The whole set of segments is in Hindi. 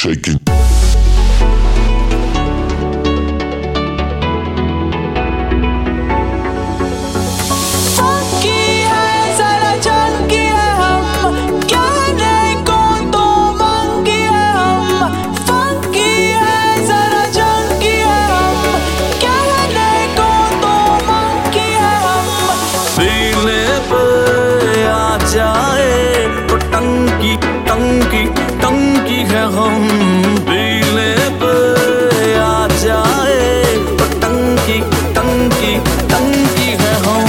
shaking. टंकी टंकी है हम पीले पे आ जाए तो टंकी टंकी टंकी है हम।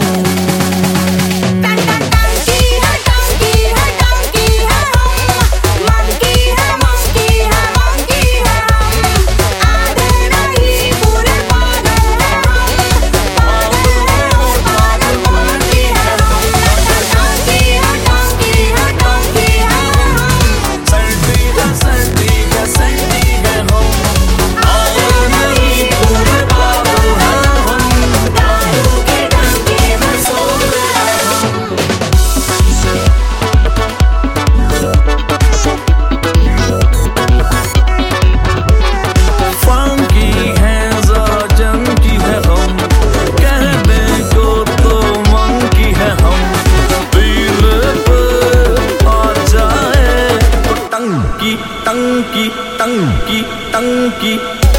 टंकी टंकी टंकी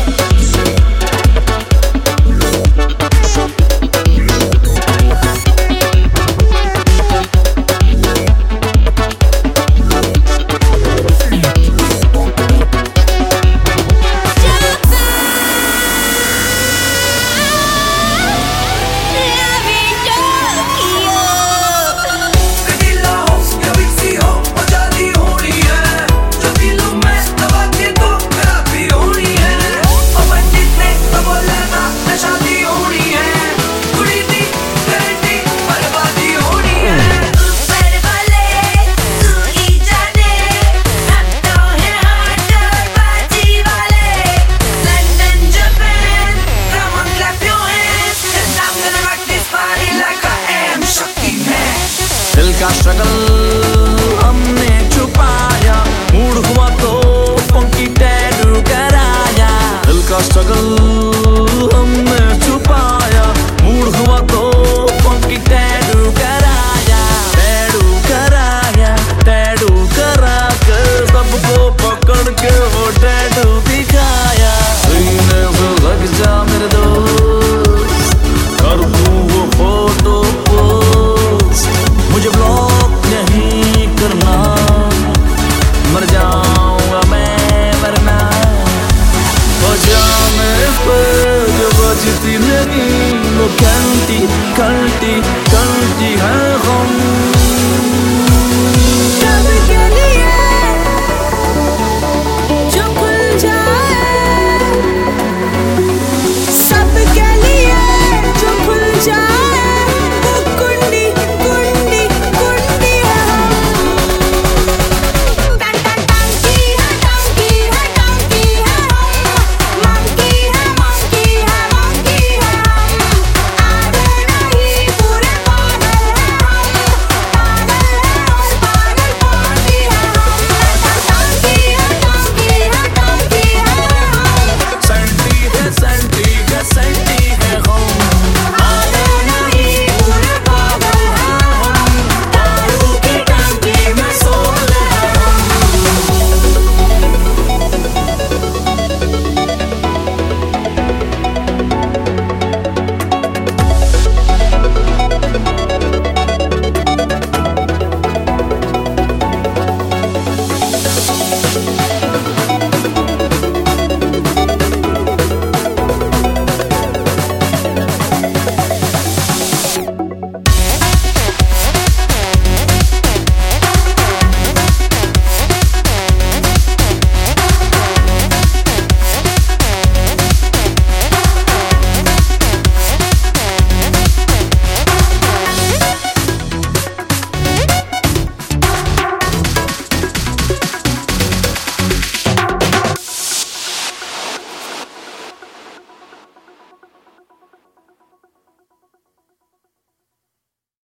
दिल का स्ट्रगल हमने छुपाया, मूड हुआ तो फंकी टैटू कराया। दिल का स्ट्रगल हमने छुपाया, मूड हुआ तो फंकी टैटू कराया। टैटू कराया, टैटू करा कर सबको पकड़ के वो टैटू दिखाया। सीने पे लग जा मेरे दोस्त, कर दूं वो फोटो पोस्ट। मुझे ब्लॉक नहीं करना, मर जाऊंगा मैं वरना। बजाने पे जो बजती नहीं वो